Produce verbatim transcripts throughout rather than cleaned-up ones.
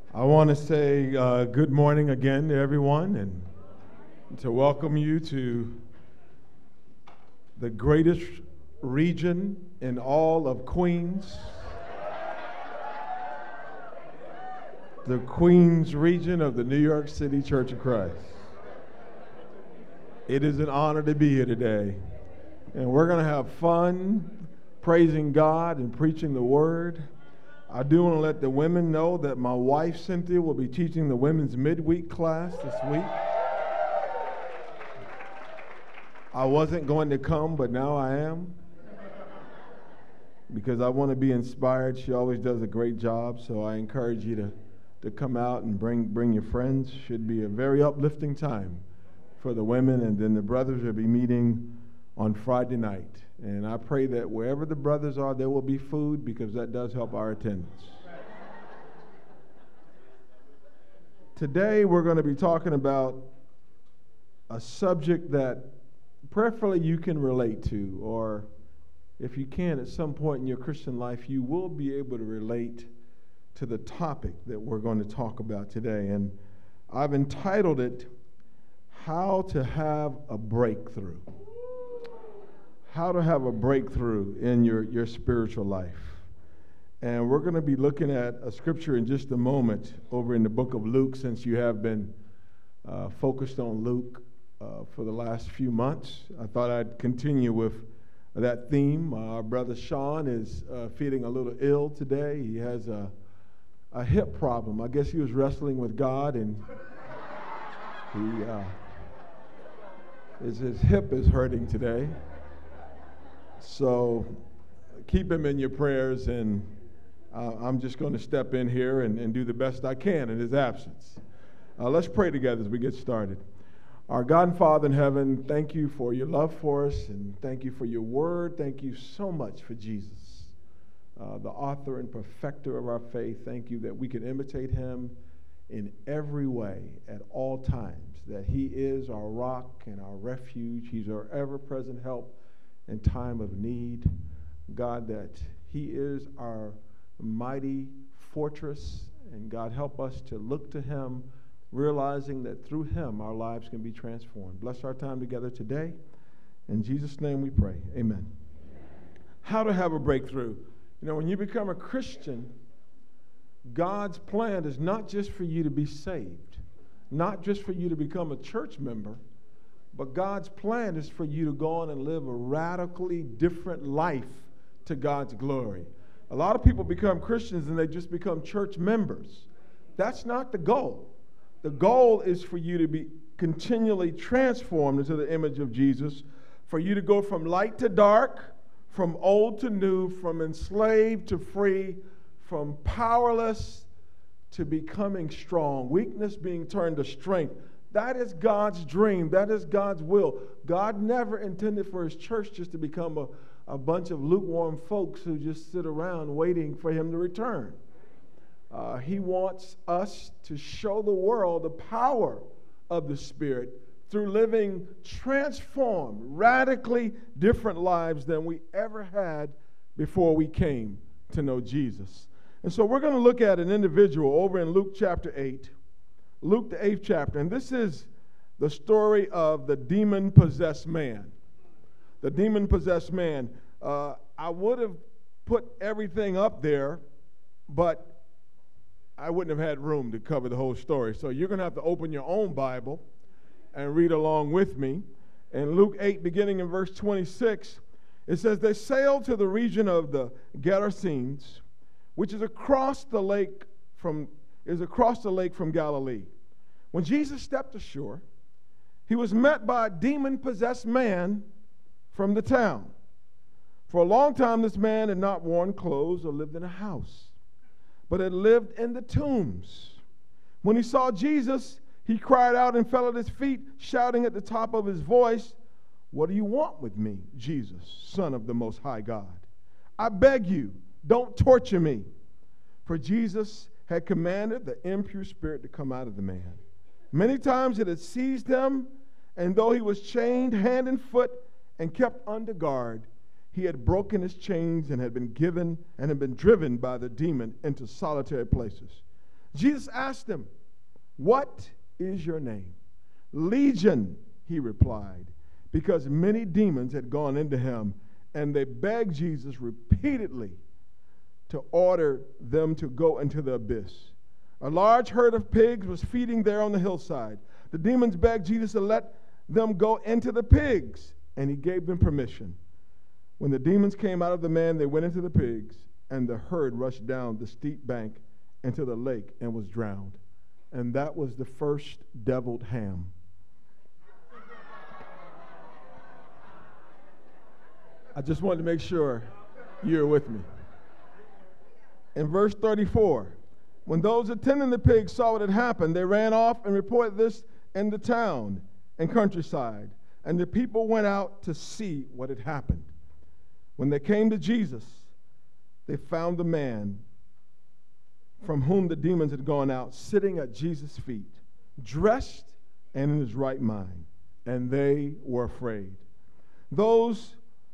I want to say uh, good morning again to everyone and to welcome you to the greatest region in all of Queens, the Queens region of the New York City Church of Christ. It is an honor to be here today, and we're going to have fun praising God and preaching the Word. I do want to let the women know that my wife, Cynthia, will be teaching the women's midweek class this week. I wasn't going to come, but now I am, because I want to be inspired. She always does a great job, so I encourage you to, to come out and bring, bring your friends. Should be a very uplifting time for the women, and then the brothers will be meeting on Friday night. And I pray that wherever the brothers are, there will be food, because that does help our attendance. Today, we're going to be talking about a subject that preferably you can relate to, or if you can, at some point in your Christian life, you will be able to relate to the topic that we're going to talk about today. And I've entitled it, How to Have a Breakthrough. How to have a breakthrough in your, your spiritual life. And we're going to be looking at a scripture in just a moment over in the book of Luke, since you have been uh, focused on Luke uh, for the last few months. I thought I'd continue with that theme. Uh, our brother Sean is uh, feeling a little ill today. He has a, a hip problem. I guess he was wrestling with God, and he uh, his, his hip is hurting today. So keep him in your prayers, and uh, I'm just going to step in here and, and do the best I can in his absence. Uh, let's pray together as we get started. Our God and Father in heaven, thank you for your love for us, and thank you for your word. Thank you so much for Jesus, uh, the author and perfecter of our faith. Thank you that we can imitate him in every way at all times, that he is our rock and our refuge. He's our ever-present help in time of need. God, that he is our mighty fortress, and God, help us to look to him, realizing that through him our lives can be transformed. Bless our time together today. In Jesus' name we pray. Amen. Amen. How to have a breakthrough. You know, when you become a Christian, God's plan is not just for you to be saved, not just for you to become a church member, but God's plan is for you to go on and live a radically different life to God's glory. A lot of people become Christians and they just become church members. That's not the goal. The goal is for you to be continually transformed into the image of Jesus, for you to go from light to dark, from old to new, from enslaved to free, from powerless to becoming strong, weakness being turned to strength. That is God's dream. That is God's will. God never intended for his church just to become a, a bunch of lukewarm folks who just sit around waiting for him to return. Uh, he wants us to show the world the power of the Spirit through living transformed, radically different lives than we ever had before we came to know Jesus. And so we're going to look at an individual over in Luke chapter eight. Luke, the eighth chapter, and this is the story of the demon-possessed man. The demon-possessed man. Uh, I would have put everything up there, but I wouldn't have had room to cover the whole story. So you're going to have to open your own Bible and read along with me. In Luke eight, beginning in verse twenty-six, it says, they sailed to the region of the Gerasenes, which is across the lake from is across the lake from Galilee. When Jesus stepped ashore, he was met by a demon-possessed man from the town. For a long time, this man had not worn clothes or lived in a house, but had lived in the tombs. When he saw Jesus, he cried out and fell at his feet, shouting at the top of his voice, "What do you want with me, Jesus, Son of the Most High God? I beg you, don't torture me." For Jesus had commanded the impure spirit to come out of the man. Many times it had seized him, and though he was chained hand and foot and kept under guard, he had broken his chains and had been given and had been driven by the demon into solitary places. Jesus asked him, "What is your name?" "Legion," he replied, because many demons had gone into him, and they begged Jesus repeatedly to order them to go into the abyss. A large herd of pigs was feeding there on the hillside. The demons begged Jesus to let them go into the pigs, and he gave them permission. When the demons came out of the man, they went into the pigs, and the herd rushed down the steep bank into the lake and was drowned. And that was the first deviled ham. I just wanted to make sure you're with me. In verse thirty-four, when those attending the pigs saw what had happened, they ran off and reported this in the town and countryside. And the people went out to see what had happened. When they came to Jesus, they found the man from whom the demons had gone out sitting at Jesus' feet, dressed and in his right mind. And they were afraid. Those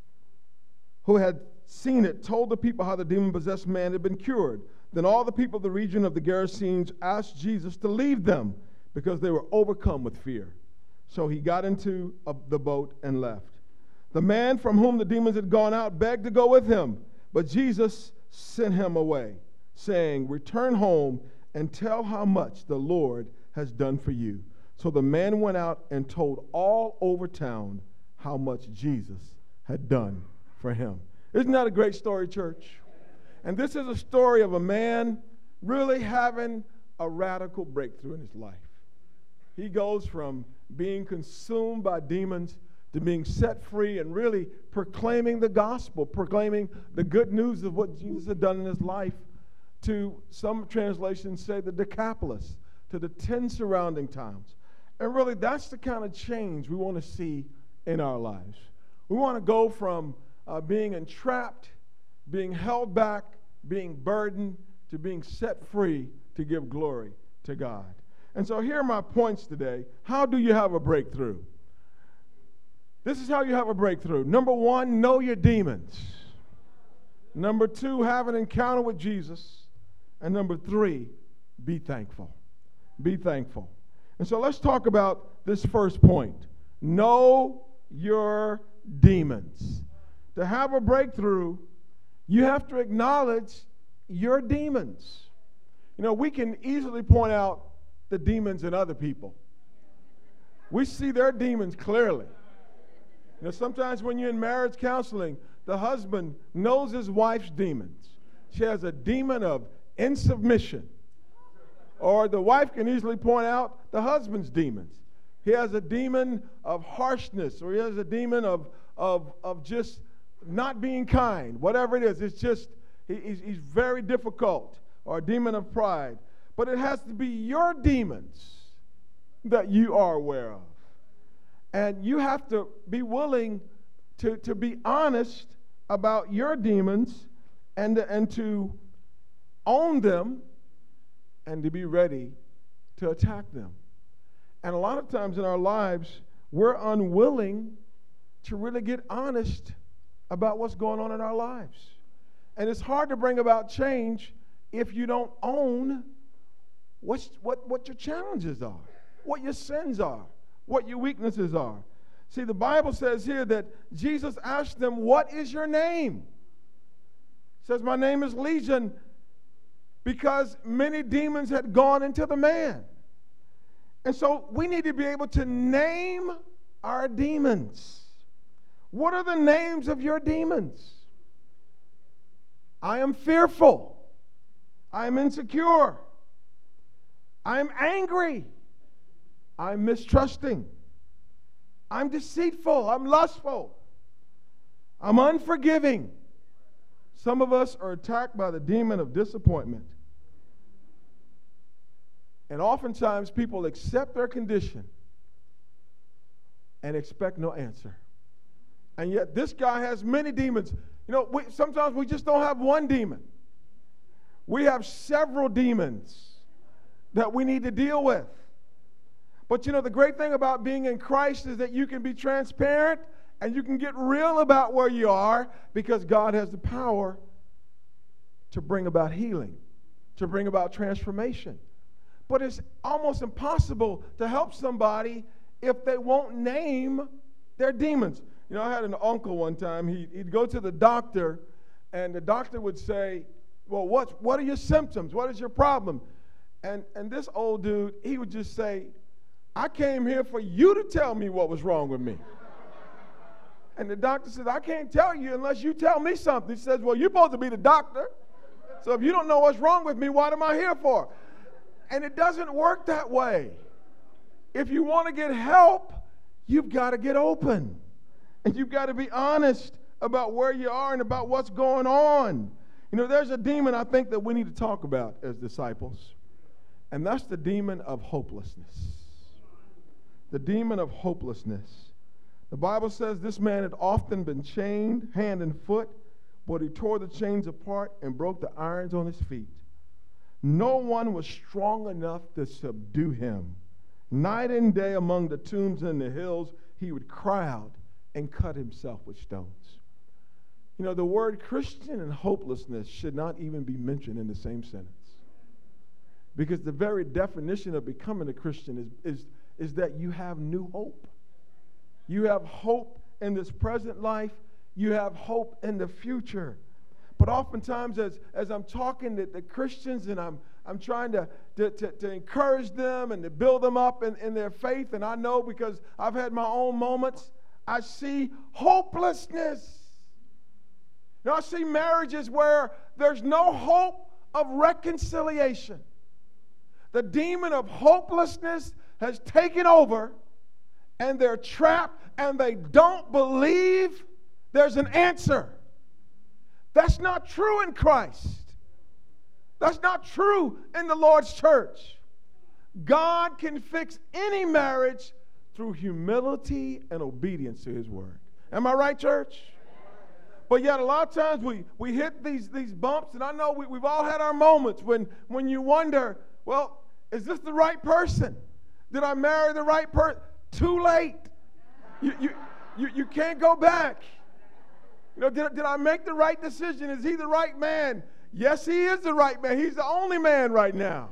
who had seen it told the people how the demon-possessed man had been cured. Then all the people of the region of the Gerasenes asked Jesus to leave them because they were overcome with fear. So he got into a, the boat and left. The man from whom the demons had gone out begged to go with him, but Jesus sent him away, saying, "Return home and tell how much the Lord has done for you." So the man went out and told all over town how much Jesus had done for him. Isn't that a great story, church? And this is a story of a man really having a radical breakthrough in his life. He goes from being consumed by demons to being set free and really proclaiming the gospel, proclaiming the good news of what Jesus had done in his life, to some translations say the Decapolis, to the ten surrounding towns. And really, that's the kind of change we want to see in our lives. We want to go from uh, being entrapped, being held back, being burdened, to being set free to give glory to God. And so here are my points today. How do you have a breakthrough? This is how you have a breakthrough. Number one, know your demons. Number two, have an encounter with Jesus. And number three, be thankful. Be thankful. And so let's talk about this first point. Know your demons. To have a breakthrough, you have to acknowledge your demons. You know, we can easily point out the demons in other people. We see their demons clearly. You know, sometimes when you're in marriage counseling, the husband knows his wife's demons. She has a demon of insubmission. Or the wife can easily point out the husband's demons. He has a demon of harshness, or he has a demon of, of, of just not being kind. Whatever it is, it's just, he, he's, he's very difficult, or a demon of pride. But it has to be your demons that you are aware of. And you have to be willing to, to be honest about your demons and, and to own them and to be ready to attack them. And a lot of times in our lives, we're unwilling to really get honest about what's going on in our lives. And it's hard to bring about change if you don't own what's, what, what your challenges are, what your sins are, what your weaknesses are. See, the Bible says here that Jesus asked them, "What is your name?" He says, "My name is Legion," because many demons had gone into the man. And so we need to be able to name our demons. What are the names of your demons? I am fearful. I am insecure. I am angry. I'm mistrusting. I'm deceitful. I'm lustful. I'm unforgiving. Some of us are attacked by the demon of disappointment. And oftentimes people accept their condition and expect no answer. And yet this guy has many demons. You know, we, sometimes we just don't have one demon. We have several demons that we need to deal with. But you know, the great thing about being in Christ is that you can be transparent and you can get real about where you are, because God has the power to bring about healing to bring about transformation. But it's almost impossible to help somebody if they won't name their demons. You know, I had an uncle one time. He, he'd go to the doctor, and the doctor would say, well, what, what are your symptoms? What is your problem? And, and this old dude, he would just say, I came here for you to tell me what was wrong with me. And the doctor says, I can't tell you unless you tell me something. He says, well, you're supposed to be the doctor. So if you don't know what's wrong with me, what am I here for? And it doesn't work that way. If you want to get help, you've got to get open. And you've got to be honest about where you are and about what's going on. You know, there's a demon I think that we need to talk about as disciples. And that's the demon of hopelessness. The demon of hopelessness. The Bible says this man had often been chained hand and foot, but he tore the chains apart and broke the irons on his feet. No one was strong enough to subdue him. Night and day among the tombs and the hills, he would cry out and cut himself with stones. You know, the word Christian and hopelessness should not even be mentioned in the same sentence. Because the very definition of becoming a Christian is, is, is that you have new hope. You have hope in this present life. You have hope in the future. But oftentimes as, as I'm talking to the Christians and I'm, I'm trying to, to, to, to encourage them and to build them up in, in their faith, and I know because I've had my own moments, I see hopelessness. Now I see marriages where there's no hope of reconciliation. The demon of hopelessness has taken over, and they're trapped, and they don't believe there's an answer. That's not true in Christ. That's not true in the Lord's church. God can fix any marriage through humility and obedience to his word. Am I right, church? But yet a lot of times we, we hit these, these bumps, and I know we, we've all had our moments when, when you wonder, well, is this the right person? Did I marry the right person? Too late. You, you, you, you can't go back. You know, did, did I make the right decision? Is he the right man? Yes, he is the right man. He's the only man right now.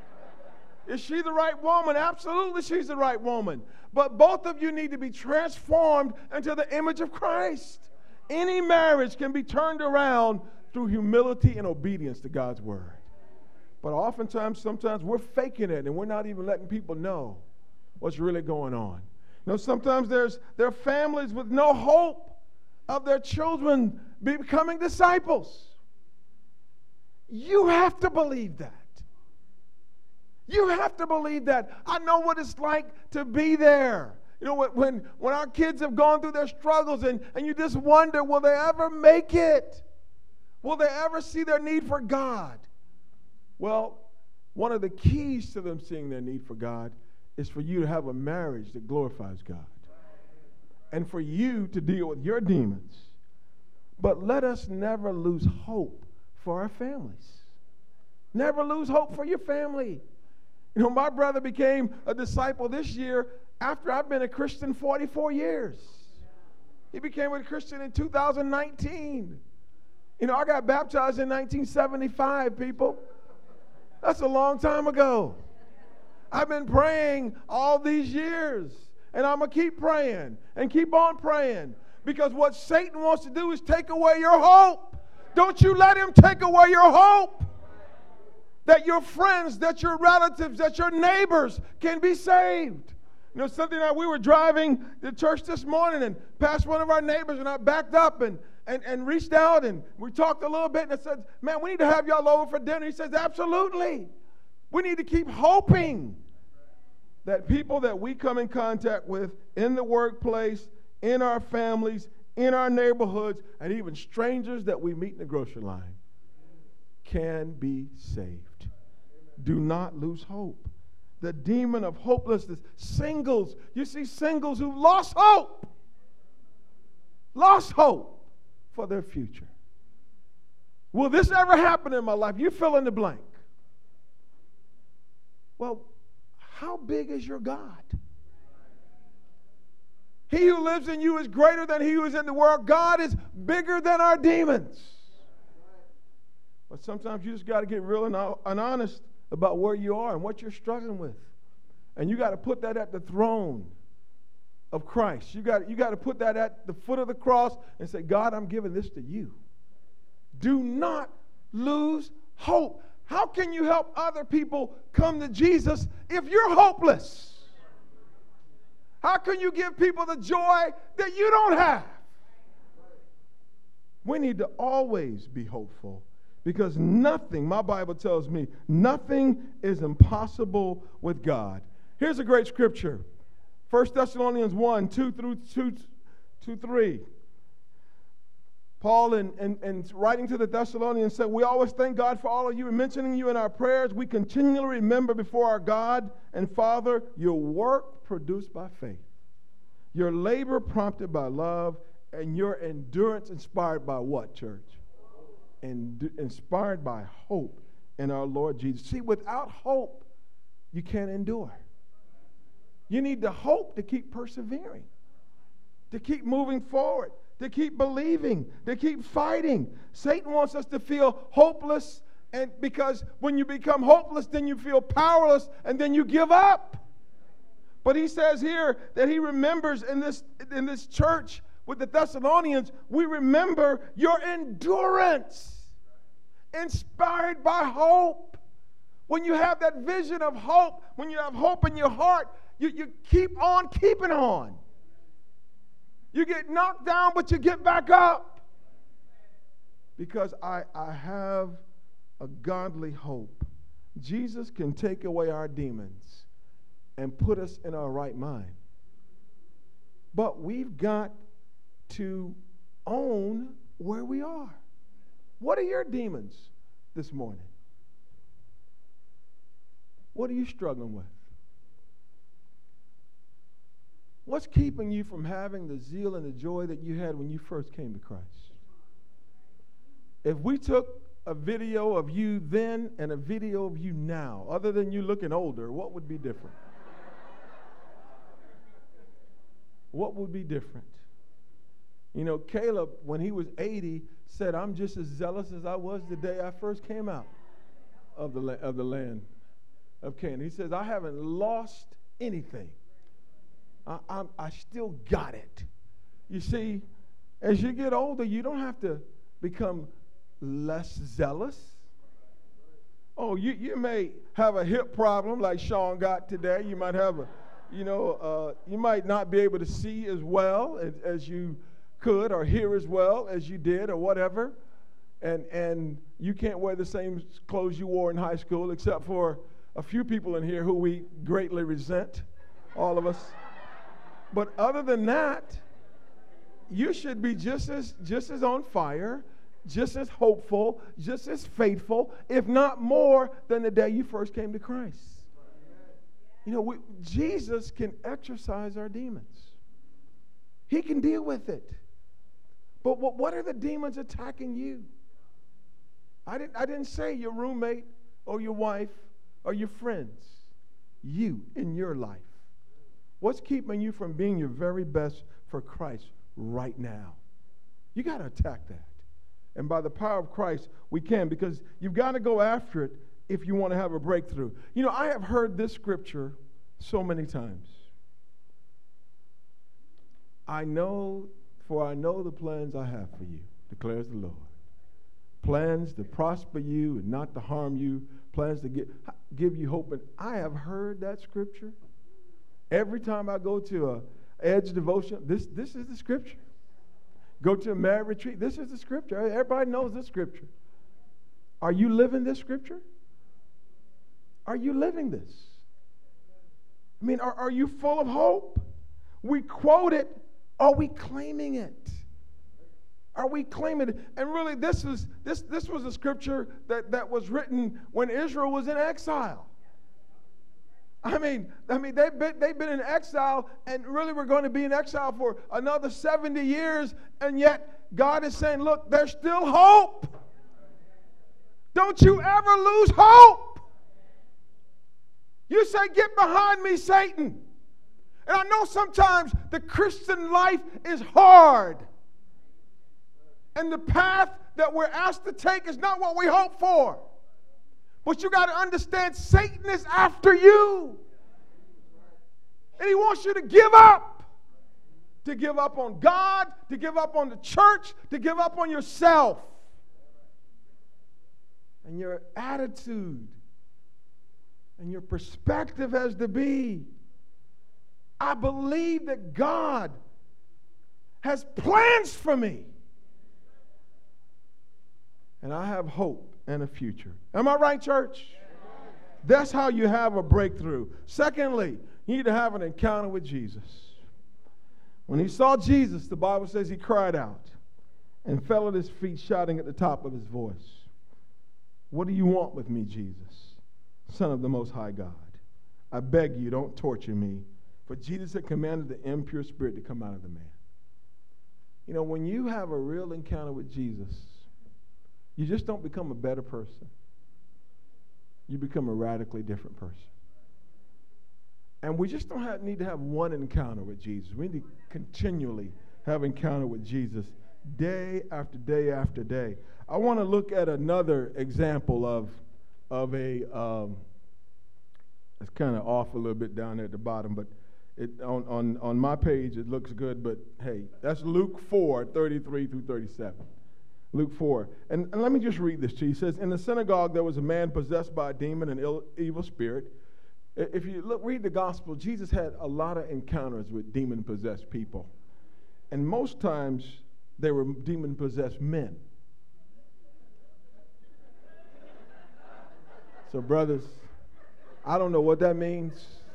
Is she the right woman? Absolutely, she's the right woman. But both of you need to be transformed into the image of Christ. Any marriage can be turned around through humility and obedience to God's word. But oftentimes, sometimes we're faking it and we're not even letting people know what's really going on. You know, sometimes there's there are families with no hope of their children becoming disciples. You have to believe that. You have to believe that. I know what it's like to be there. You know, when, when our kids have gone through their struggles and, and you just wonder, will they ever make it? Will they ever see their need for God? Well, one of the keys to them seeing their need for God is for you to have a marriage that glorifies God. And for you to deal with your demons. But let us never lose hope for our families. Never lose hope for your family. You know, my brother became a disciple this year after I've been a Christian forty-four years. He became a Christian in two thousand nineteen. You know, I got baptized in nineteen seventy-five, people. That's a long time ago. I've been praying all these years, and I'm going to keep praying and keep on praying, because what Satan wants to do is take away your hope. Don't you let him take away your hope. That your friends, that your relatives, that your neighbors can be saved. You know, something that we were driving to church this morning and past one of our neighbors, and I backed up and, and, and reached out and we talked a little bit, and I said, man, we need to have y'all over for dinner. He says, absolutely. We need to keep hoping that people that we come in contact with in the workplace, in our families, in our neighborhoods, and even strangers that we meet in the grocery line can be saved. Do not lose hope. The demon of hopelessness. Singles. You see singles who lost hope. Lost hope for their future. Will this ever happen in my life? You fill in the blank. Well, how big is your God? He who lives in you is greater than he who is in the world. God is bigger than our demons. But sometimes you just got to get real and, and honest about where you are and what you're struggling with. And you got to put that at the throne of Christ. You got, you got to put that at the foot of the cross and say, God, I'm giving this to you. Do not lose hope. How can you help other people come to Jesus if you're hopeless? How can you give people the joy that you don't have? We need to always be hopeful because nothing, my Bible tells me, nothing is impossible with God. Here's a great scripture. First Thessalonians one, two through two, two, three. Paul, in, in, in writing to the Thessalonians, said, we always thank God for all of you and mentioning you in our prayers. We continually remember before our God and Father your work produced by faith, your labor prompted by love, and your endurance inspired by what, church? And inspired by hope in our Lord Jesus. See, without hope, you can't endure. You need the hope to keep persevering, to keep moving forward, to keep believing, to keep fighting. Satan wants us to feel hopeless, and because when you become hopeless, then you feel powerless, and then you give up. But he says here that he remembers in this, in this church with the Thessalonians, we remember your endurance, inspired by hope. When you have that vision of hope, when you have hope in your heart, you, you keep on keeping on. You get knocked down, but you get back up. Because I, I have a godly hope. Jesus can take away our demons and put us in our right mind. But we've got to own where we are. What are your demons this morning? What are you struggling with? What's keeping you from having the zeal and the joy that you had when you first came to Christ? If we took a video of you then and a video of you now, other than you looking older, what would be different? What would be different? You know, Caleb, when he was eighty, said, I'm just as zealous as I was the day I first came out of the, la- of the land of Canaan. He says, I haven't lost anything. I, I'm, I still got it. You see, as you get older, you don't have to become less zealous. Oh, you, you may have a hip problem like Sean got today. You might have a, you know, uh, you might not be able to see as well as, as you could or hear as well as you did or whatever. And, and you can't wear the same clothes you wore in high school except for a few people in here who we greatly resent, all of us. But other than that, you should be just as just as on fire, just as hopeful, just as faithful, if not more, than the day you first came to Christ. You know, we, Jesus can exorcise our demons. He can deal with it. But what, what are the demons attacking you? I didn't, I didn't say your roommate or your wife or your friends. You in your life. What's keeping you from being your very best for Christ right now? You got to attack that. And by the power of Christ, we can, because you've got to go after it if you want to have a breakthrough. You know, I have heard this scripture so many times. I know, for I know the plans I have for you, declares the Lord. Plans to prosper you and not to harm you. Plans to give, give you hope. And I have heard that scripture. Every time I go to a Edge devotion, this, this is the scripture. Go to a married retreat, this is the scripture. Everybody knows this scripture. Are you living this scripture? Are you living this? I mean, are, are you full of hope? We quote it. Are we claiming it? Are we claiming it? And really, this is this this was a scripture that, that was written when Israel was in exile. I mean, I mean, they've been, they've been in exile, and really we're going to be in exile for another seventy years, and yet God is saying, look, there's still hope. Don't you ever lose hope. You say, get behind me, Satan. And I know sometimes the Christian life is hard. And the path that we're asked to take is not what we hope for. But you got to understand, Satan is after you. And he wants you to give up. To give up on God, to give up on the church, to give up on yourself. And your attitude and your perspective has to be, I believe that God has plans for me. And I have hope and a future. Am I right, church? That's how you have a breakthrough. Secondly, you need to have an encounter with Jesus. When he saw Jesus, the Bible says he cried out and fell at his feet, shouting at the top of his voice, "What do you want with me, Jesus, Son of the Most High God? I beg you, don't torture me." For Jesus had commanded the impure spirit to come out of the man. You know, when you have a real encounter with Jesus, you just don't become a better person. You become a radically different person. And we just don't have, need to have one encounter with Jesus. We need to continually have encounter with Jesus day after day after day. I want to look at another example of, of a, um, it's kind of off a little bit down there at the bottom, but it, on, on, on my page it looks good, but hey, that's Luke four, thirty-three through thirty-seven. Luke four. And, and let me just read this to you. He says, in the synagogue there was a man possessed by a demon and ill, evil spirit. If you look, read the gospel, Jesus had a lot of encounters with demon-possessed people. And most times, they were demon-possessed men. So, brothers, I don't know what that means,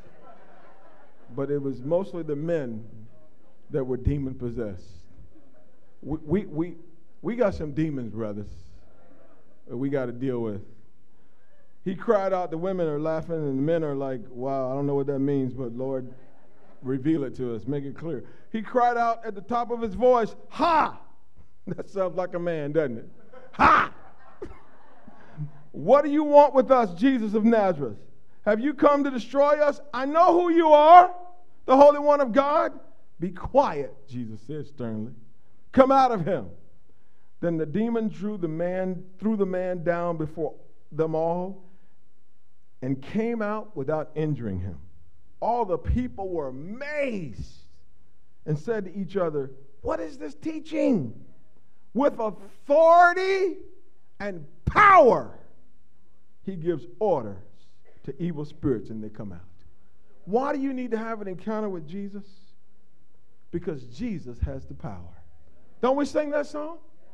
but it was mostly the men that were demon-possessed. We, we, we, we got some demons, brothers, that we got to deal with. He cried out, the women are laughing, and the men are like, wow, I don't know what that means, but Lord, reveal it to us, make it clear. He cried out at the top of his voice, "Ha!" That sounds like a man, doesn't it? "Ha! What do you want with us, Jesus of Nazareth? Have you come to destroy us? I know who you are, the Holy One of God." "Be quiet," Jesus said sternly. "Come out of him." Then the demon drew the man, threw the man down before them all, and came out without injuring him. All the people were amazed and said to each other, "What is this teaching? With authority and power, he gives orders to evil spirits and they come out." Why do you need to have an encounter with Jesus? Because Jesus has the power. Don't we sing that song?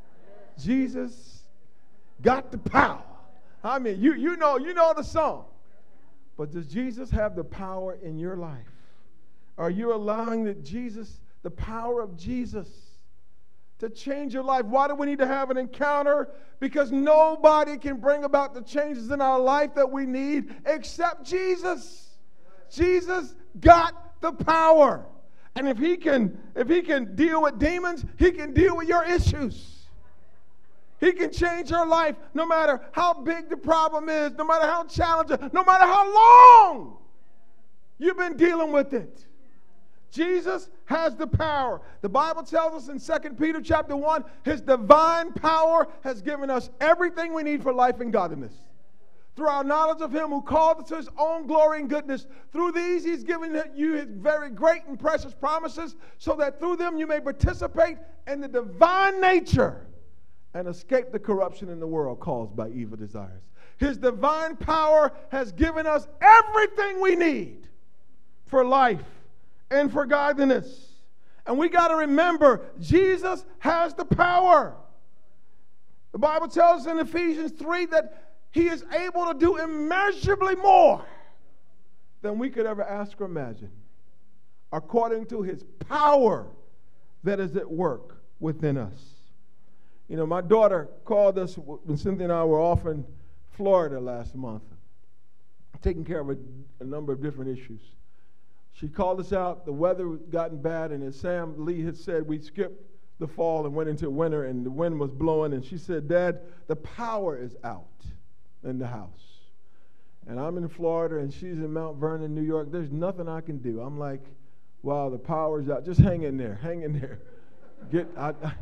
Jesus got the power. I mean, you, you know, you know the song. But does Jesus have the power in your life? Are you allowing the Jesus, the power of Jesus, to change your life? Why do we need to have an encounter? Because nobody can bring about the changes in our life that we need except Jesus. Jesus got the power. And if he can, if he can deal with demons, he can deal with your issues. He can change your life no matter how big the problem is, no matter how challenging, no matter how long you've been dealing with it. Jesus has the power. The Bible tells us in Second Peter chapter one, his divine power has given us everything we need for life and godliness. Through our knowledge of him who called us to his own glory and goodness. Through these he's given you his very great and precious promises, so that through them you may participate in the divine nature and escape the corruption in the world caused by evil desires. His divine power has given us everything we need for life and for godliness. And we got to remember, Jesus has the power. The Bible tells us in Ephesians three that he is able to do immeasurably more than we could ever ask or imagine, according to his power that is at work within us. You know, my daughter called us when Cynthia and I were off in Florida last month, taking care of a, a number of different issues. She called us out. The weather had gotten bad, and as Sam Lee had said, we skipped the fall and went into winter, and the wind was blowing. And she said, "Dad, the power is out in the house." And I'm in Florida, and she's in Mount Vernon, New York. There's nothing I can do. I'm like, wow, the power's out. Just hang in there. Hang in there. Get I, I,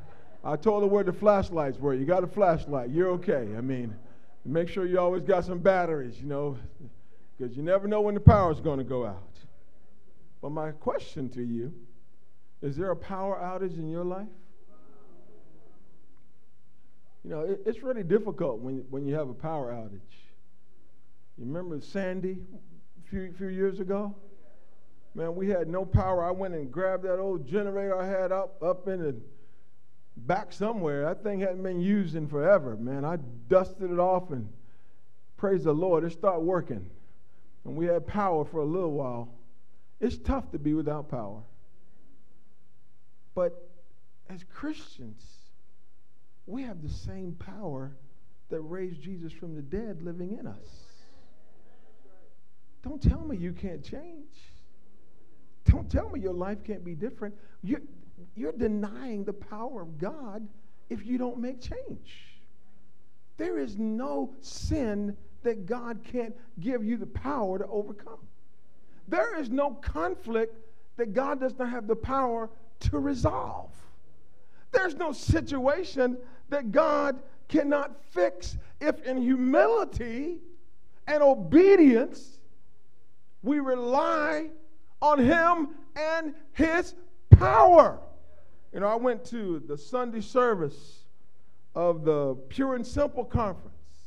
I told her where the flashlights were. You got a flashlight. You're okay. I mean, make sure you always got some batteries, you know, because you never know when the power's going to go out. But my question to you, is there a power outage in your life? You know, it, it's really difficult when, when you have a power outage. You remember Sandy a few, few years ago? Man, we had no power. I went and grabbed that old generator I had up, up in the back somewhere. That thing hadn't been used in forever, man. I dusted it off and praise the Lord, it started working. And we had power for a little while. It's tough to be without power. But as Christians, we have the same power that raised Jesus from the dead living in us. Don't tell me you can't change. Don't tell me your life can't be different. You're, you're denying the power of God if you don't make change. There is no sin that God can't give you the power to overcome. There is no conflict that God does not have the power to resolve. There's no situation that God cannot fix if in humility and obedience we rely on Him and His power. You know, I went to the Sunday service of the Pure and Simple Conference,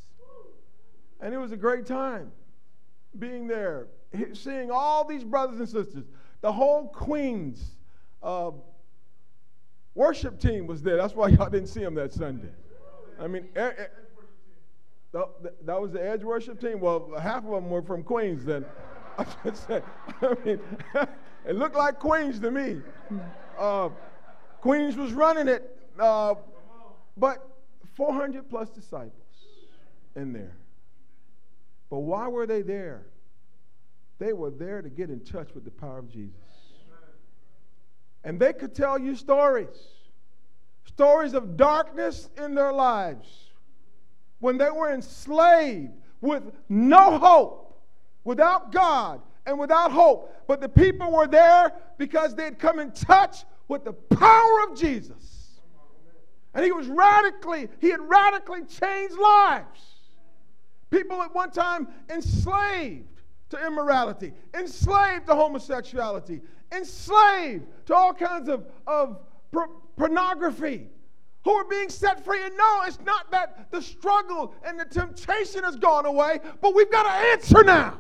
and it was a great time being there, seeing all these brothers and sisters. The whole Queens uh, worship team was there. That's why y'all didn't see them that Sunday. I mean, er, er, that was the Edge worship team? Well, half of them were from Queens then. I should say. I mean, it looked like Queens to me. Uh, Queens was running it, uh, but four hundred plus disciples in there. But why were they there? They were there to get in touch with the power of Jesus. And they could tell you stories, stories of darkness in their lives, when they were enslaved with no hope, without God and without hope. But the people were there because they had come in touch with the power of Jesus. And he was radically, he had radically changed lives. People at one time enslaved to immorality, enslaved to homosexuality, enslaved to all kinds of, of por- pornography, who are being set free. And no, it's not that the struggle and the temptation has gone away, but we've got an answer now.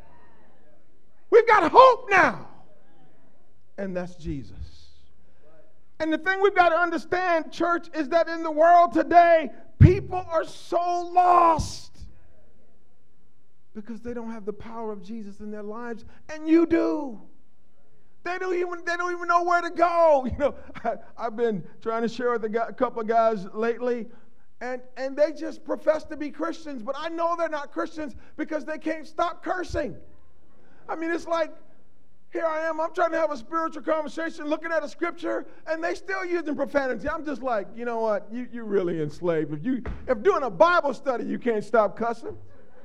We've got hope now. And that's Jesus. And the thing we've got to understand, church, is that in the world today, people are so lost because they don't have the power of Jesus in their lives, and you do. They don't even they don't even know where to go. You know, I, I've been trying to share with a, guy, a couple of guys lately, and and they just profess to be Christians, but I know they're not Christians because they can't stop cursing. I mean, it's like, here I am, I'm trying to have a spiritual conversation, looking at a scripture, and they still using profanity. I'm just like, you know what? You you really enslaved. If you if doing a Bible study, you can't stop cussing.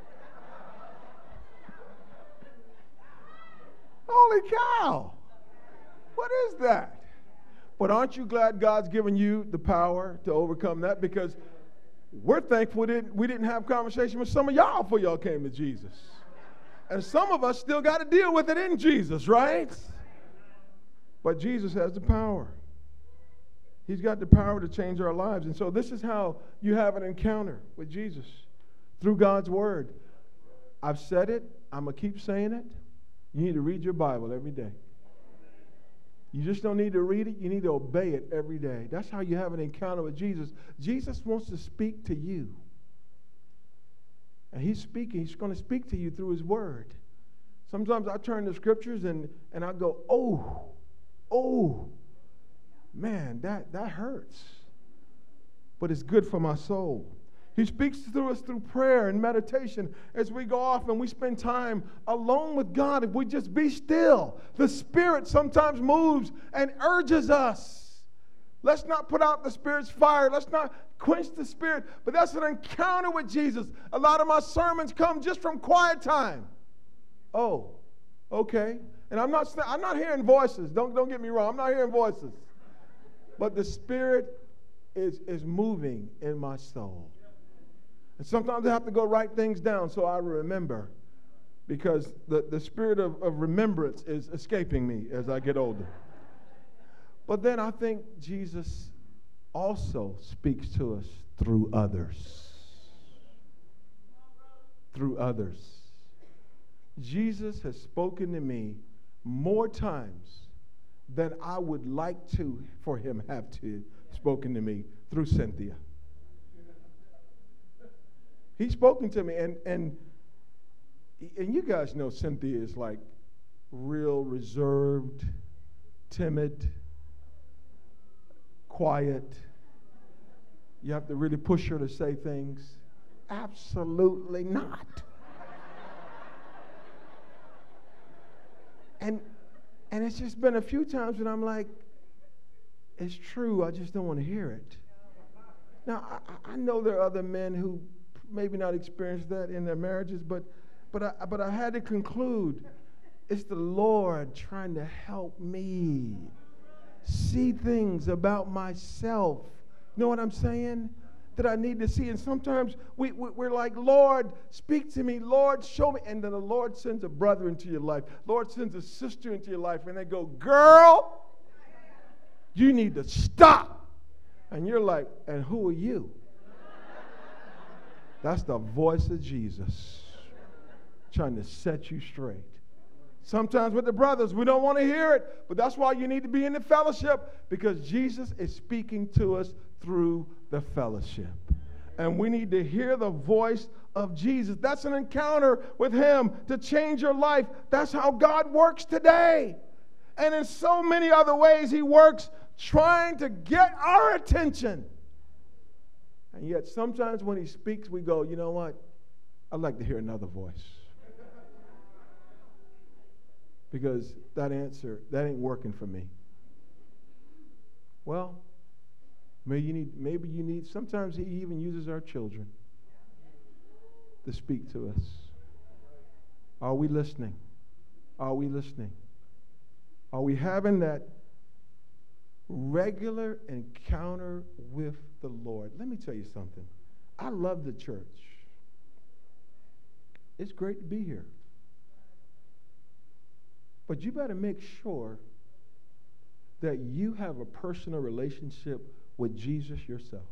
Holy cow. What is that? But aren't you glad God's given you the power to overcome that? Because we're thankful that we didn't have conversation with some of y'all before y'all came to Jesus. And some of us still got to deal with it in Jesus, right? But Jesus has the power. He's got the power to change our lives. And so this is how you have an encounter with Jesus, through God's word. I've said it. I'm going to keep saying it. You need to read your Bible every day. You just don't need to read it. You need to obey it every day. That's how you have an encounter with Jesus. Jesus wants to speak to you. And he's speaking. He's going to speak to you through his word. Sometimes I turn to scriptures and, and I go, oh, oh, man, that, that hurts. But it's good for my soul. He speaks through us through prayer and meditation as we go off and we spend time alone with God. If we just be still, the Spirit sometimes moves and urges us. Let's not put out the Spirit's fire. Let's not quench the Spirit. But that's an encounter with Jesus. A lot of my sermons come just from quiet time. Oh, okay. And I'm not I'm not hearing voices. Don't, don't get me wrong. I'm not hearing voices. But the Spirit is, is moving in my soul. And sometimes I have to go write things down so I remember, because the, the spirit of, of remembrance is escaping me as I get older. But then I think Jesus also speaks to us through others. Through others. Jesus has spoken to me more times than I would like to for him have to spoken to me through Cynthia. He's spoken to me, and and and you guys know Cynthia is like real reserved, timid, quiet. You have to really push her to say things. Absolutely not. And and it's just been a few times when I'm like, it's true, I just don't want to hear it. Now, I, I know there are other men who maybe not experienced that in their marriages, but but I, but I had to conclude, it's the Lord trying to help me see things about myself. You know what I'm saying? That I need to see. And sometimes we, we, we're like, Lord, speak to me. Lord, show me. And then the Lord sends a brother into your life. Lord sends a sister into your life. And they go, girl, you need to stop. And you're like, and who are you? That's the voice of Jesus trying to set you straight. Sometimes with the brothers, we don't want to hear it, but that's why you need to be in the fellowship, because Jesus is speaking to us through the fellowship. And we need to hear the voice of Jesus. That's an encounter with him to change your life. That's how God works today. And in so many other ways, he works trying to get our attention. And yet sometimes when he speaks, we go, you know what? I'd like to hear another voice. Because that answer, that ain't working for me. Well, maybe you need, maybe you need, sometimes he even uses our children to speak to us. Are we listening? Are we listening? Are we having that regular encounter with the Lord? Let me tell you something. I love the church. It's great to be here. But you better make sure that you have a personal relationship with Jesus yourself.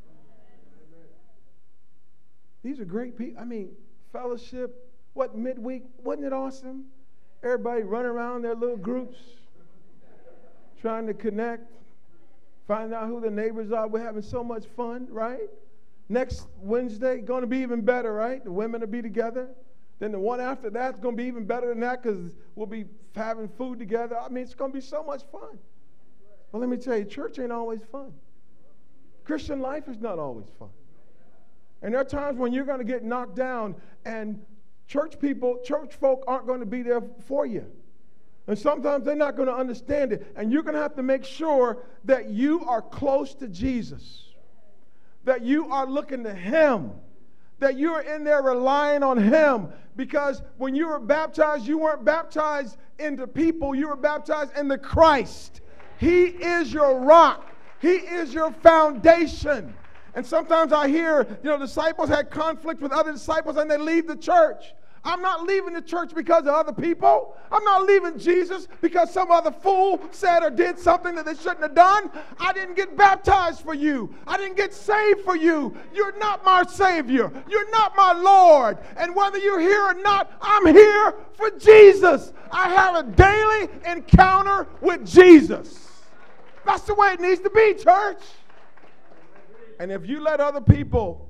These are great people. I mean, fellowship, what, midweek, wasn't it awesome? Everybody running around their little groups, trying to connect, find out who the neighbors are. We're having so much fun, right? Next Wednesday, going to be even better, right? The women will be together. Then the one after that's going to be even better than that, because we'll be having food together. I mean, it's going to be so much fun. But let me tell you, church ain't always fun. Christian life is not always fun. And there are times when you're going to get knocked down, and church people, church folk aren't going to be there for you. And sometimes they're not going to understand it. And you're going to have to make sure that you are close to Jesus, that you are looking to him, that you are in there relying on him. Because when you were baptized, you weren't baptized into people, you were baptized into Christ. He is your rock. He is your foundation. And sometimes I hear, you know, disciples had conflict with other disciples and they leave the church. I'm not leaving the church because of other people. I'm not leaving Jesus because some other fool said or did something that they shouldn't have done. I didn't get baptized for you. I didn't get saved for you. You're not my Savior. You're not my Lord. And whether you're here or not, I'm here for Jesus. I have a daily encounter with Jesus. That's the way it needs to be, church. And if you let other people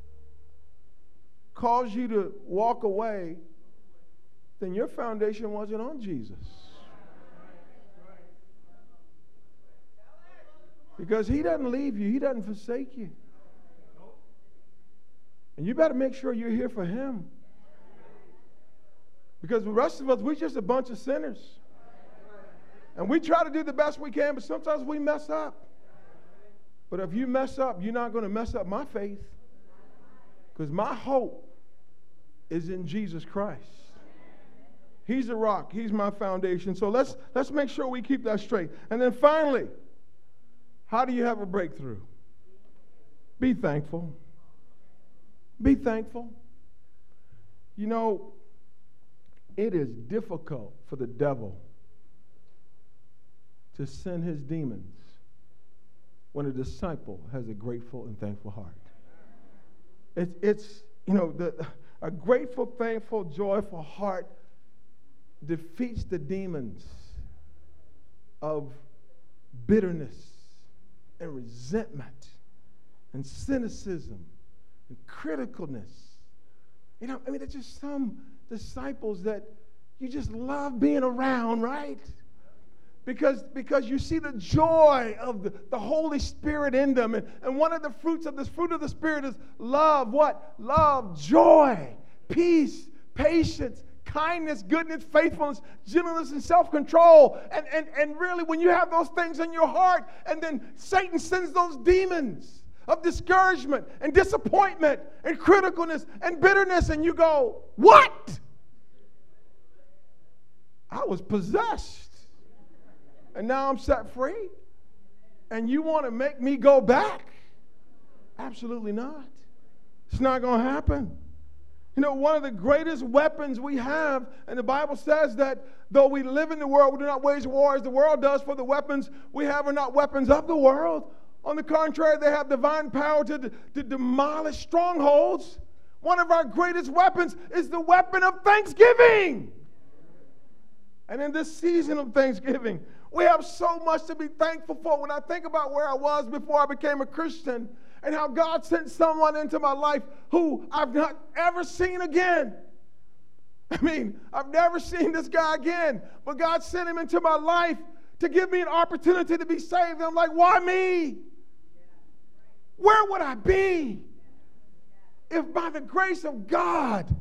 cause you to walk away, then your foundation wasn't on Jesus. Because he doesn't leave you. He doesn't forsake you. And you better make sure you're here for him. Because the rest of us, we're just a bunch of sinners. And we try to do the best we can, but sometimes we mess up. But if you mess up, you're not going to mess up my faith. Because my hope is in Jesus Christ. He's a rock. He's my foundation. So let's let's make sure we keep that straight. And then finally, how do you have a breakthrough? Be thankful. Be thankful. You know, it is difficult for the devil to send his demons when a disciple has a grateful and thankful heart. It's, it's you know, the, a grateful, thankful, joyful heart defeats the demons of bitterness and resentment and cynicism and criticalness. You know, I mean, there's just some disciples that you just love being around, right? Because, because you see the joy of the, the Holy Spirit in them. And, and one of the fruits of this fruit of the Spirit is love. What? Love, joy, peace, patience, kindness, goodness, faithfulness, gentleness, and self-control. And, and, and really, when you have those things in your heart, and then Satan sends those demons of discouragement and disappointment and criticalness and bitterness, and you go, what? I was possessed. And now I'm set free? And you want to make me go back? Absolutely not. It's not going to happen. You know, one of the greatest weapons we have, and the Bible says that though we live in the world, we do not wage war as the world does, for the weapons we have are not weapons of the world. On the contrary, they have divine power to, to demolish strongholds. One of our greatest weapons is the weapon of thanksgiving. And in this season of Thanksgiving, we have so much to be thankful for. When I think about where I was before I became a Christian and how God sent someone into my life who I've not ever seen again. I mean, I've never seen this guy again, but God sent him into my life to give me an opportunity to be saved. And I'm like, why me? Where would I be if by the grace of God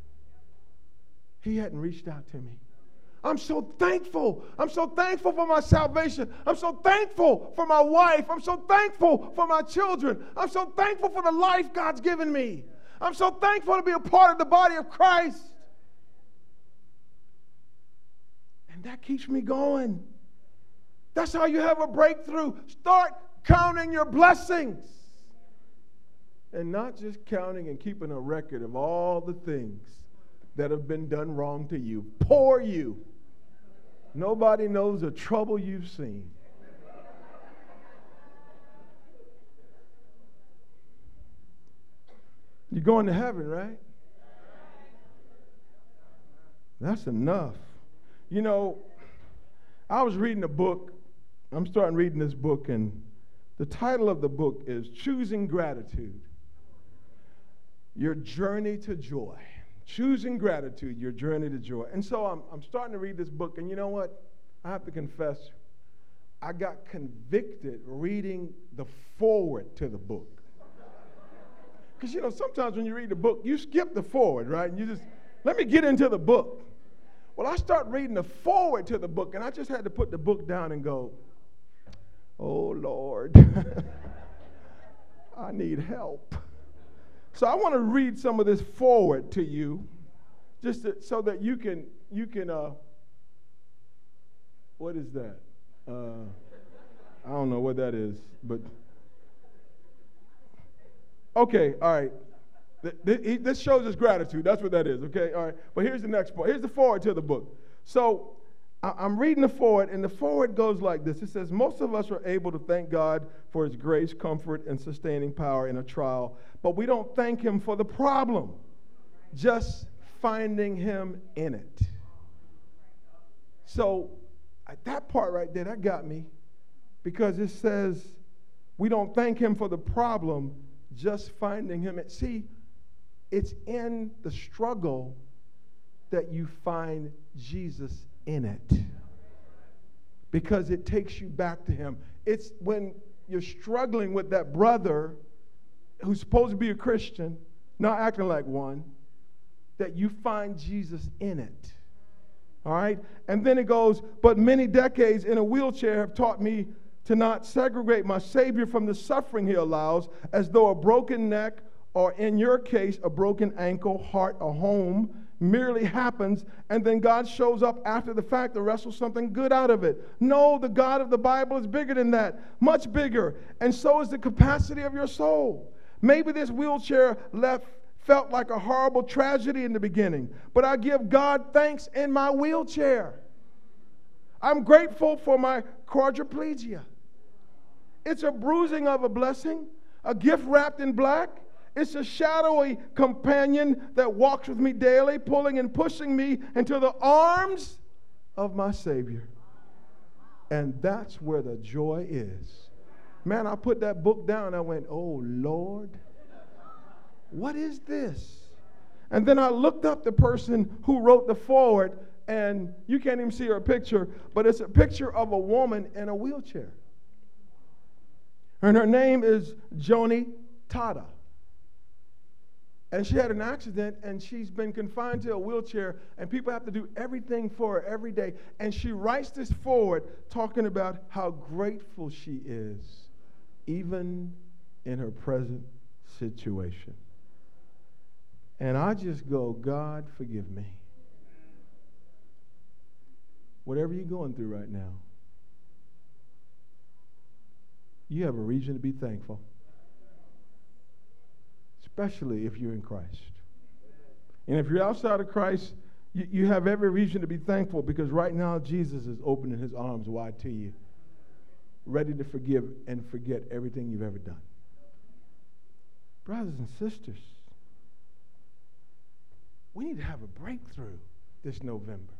he hadn't reached out to me? I'm so thankful. I'm so thankful for my salvation. I'm so thankful for my wife. I'm so thankful for my children. I'm so thankful for the life God's given me. I'm so thankful to be a part of the body of Christ. And that keeps me going. That's how you have a breakthrough. Start counting your blessings. And not just counting and keeping a record of all the things that have been done wrong to you. Poor you. Nobody knows the trouble you've seen. You're going to heaven, right? That's enough. You know, I was reading a book. I'm starting reading this book, and the title of the book is Choosing Gratitude, Your Journey to Joy. Choosing Gratitude, Your Journey to Joy. And so I'm, I'm starting to read this book, and you know what? I have to confess, I got convicted reading the foreword to the book. Because, you know, sometimes when you read the book, you skip the foreword, right? And you just, let me get into the book. Well, I start reading the foreword to the book, and I just had to put the book down and go, oh, Lord, I need help. So I want to read some of this forward to you, just to, so that you can, you can, uh, what is that? Uh, I don't know what that is, but, okay, all right. This shows us gratitude. That's what that is, okay? All right, but here's the next part. Here's the forward to the book. So I'm reading the forward, and the forward goes like this. It says, most of us are able to thank God for his grace, comfort, and sustaining power in a trial, but we don't thank him for the problem, just finding him in it. So that part right there, that got me, because it says we don't thank him for the problem, just finding him. See, it's in the struggle that you find Jesus in it, because it takes you back to him. It's when you're struggling with that brother who's supposed to be a Christian, not acting like one, that you find Jesus in it. All right? And then it goes, but many decades in a wheelchair have taught me to not segregate my Savior from the suffering he allows, as though a broken neck, or in your case, a broken ankle, heart, or home, merely happens and then God shows up after the fact to wrestle something good out of it. No, the God of the Bible is bigger than that, much bigger. And so is the capacity of your soul. Maybe this wheelchair left felt like a horrible tragedy in the beginning, but I give God thanks in my wheelchair. I'm grateful for my quadriplegia. It's a bruising of a blessing, a gift wrapped in black. It's a shadowy companion that walks with me daily, pulling and pushing me into the arms of my Savior. And that's where the joy is. Man, I put that book down and I went, oh, Lord, what is this? And then I looked up the person who wrote the foreword, and you can't even see her picture, but it's a picture of a woman in a wheelchair. And her name is Joni Tada. And she had an accident, and she's been confined to a wheelchair, and people have to do everything for her every day. And she writes this forward talking about how grateful she is, even in her present situation. And I just go, God, forgive me. Whatever you're going through right now, you have a reason to be thankful. Especially if you're in Christ. And if you're outside of Christ, you, you have every reason to be thankful, because right now Jesus is opening his arms wide to you, ready to forgive and forget everything you've ever done. Brothers and sisters, we need to have a breakthrough this November.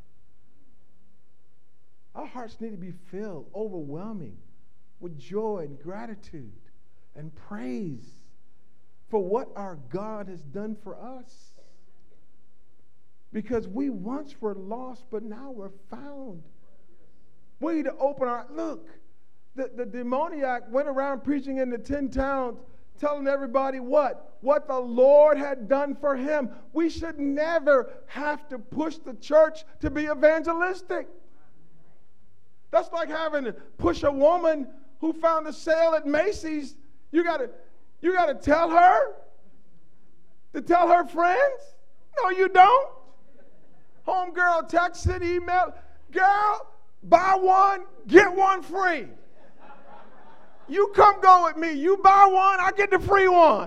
Our hearts need to be filled, overwhelming, with joy and gratitude and praise for what our God has done for us. Because we once were lost, but now we're found. We need to open our, look, the, the demoniac went around preaching in the ten towns, telling everybody what? What the Lord had done for him. We should never have to push the church to be evangelistic. That's like having to push a woman who found a sale at Macy's. You got to You got to tell her to tell her friends? No, you don't. Homegirl texted, email, girl, buy one, get one free. You come go with me. You buy one, I get the free one.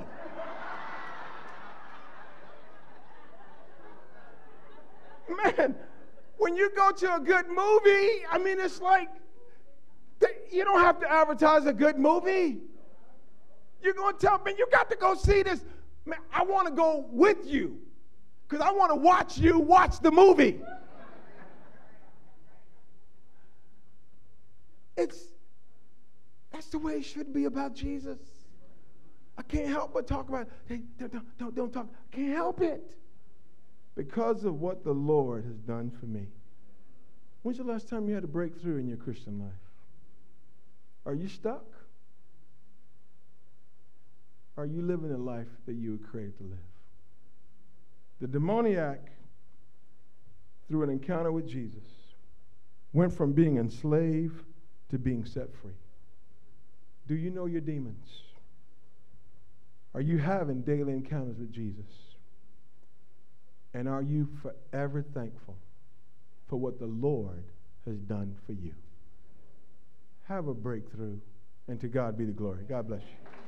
Man, when you go to a good movie, I mean, it's like, you don't have to advertise a good movie. You're going to tell me, you got to go see this. Man, I want to go with you because I want to watch you watch the movie. It's, that's the way it should be about Jesus. I can't help but talk about it. Hey, don't, don't, don't talk. I can't help it because of what the Lord has done for me. When's the last time you had a breakthrough in your Christian life? Are you stuck? Are you living a life that you were created to live? The demoniac, through an encounter with Jesus, went from being enslaved to being set free. Do you know your demons? Are you having daily encounters with Jesus? And are you forever thankful for what the Lord has done for you? Have a breakthrough, and to God be the glory. God bless you.